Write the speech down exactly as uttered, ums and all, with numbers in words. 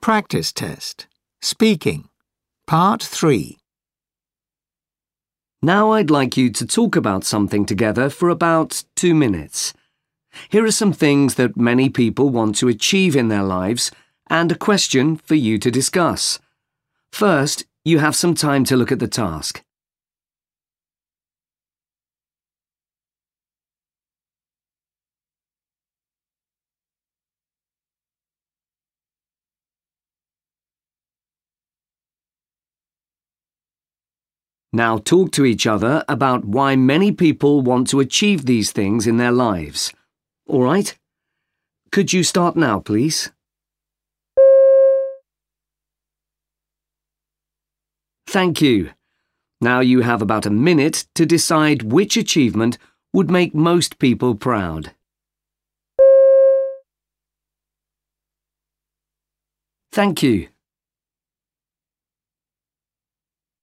Practice test. Speaking. Part three. Now I'd like you to talk about something together for about two minutes. Here are some things that many people want to achieve in their lives and a question for you to discuss. First, you have some time to look at the task. Now talk to each other about why many people want to achieve these things in their lives. All right? Could you start now, please? Thank you. Now you have about a minute to decide which achievement would make most people proud. Thank you.